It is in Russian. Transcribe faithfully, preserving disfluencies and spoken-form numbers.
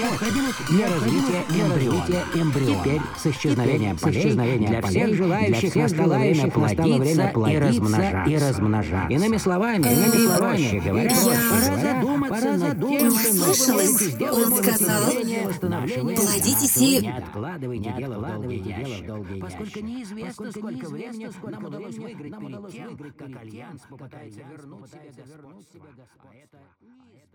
для развития эмбриона. Теперь с исчезновением полей для всех желающих настало время плодиться и размножаться. И размножаться. Иными словами, иными словами, говоря, пора задуматься над тем, что Слышалось, он сказал, плодитесь и... Не откладывайте дело в долгий ящик, поскольку неизвестно, сколько времени нам удалось выиграть перед тем, как Альянс попытается вернуть себе господство.